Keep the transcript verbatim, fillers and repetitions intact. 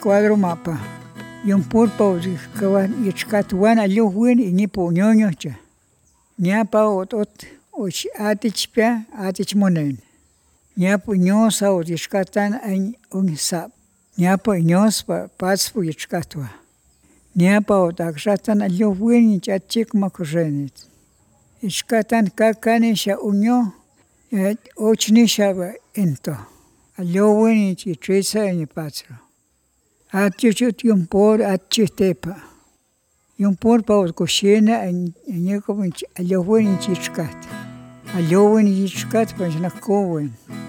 cuadro mapa. Yung pulpa kawan ichkatuan alluwin inipo ñoñocha. Ñapa otot uch atichpia atich monen. Ñapa ñosa o ichkatan añ unsap. Ñapa ñospa paspu ichkatwa. Ñapa otaksatan alluwin chachik makurenit. Ichkatan kakanisha uño uchnisha ento. Alluwin ichisa inipatro. Atchuchut yumpor atchutepa. Yumporpa kushina añukup alluwin ichkata. Alluwin ichkata pachnakuwin.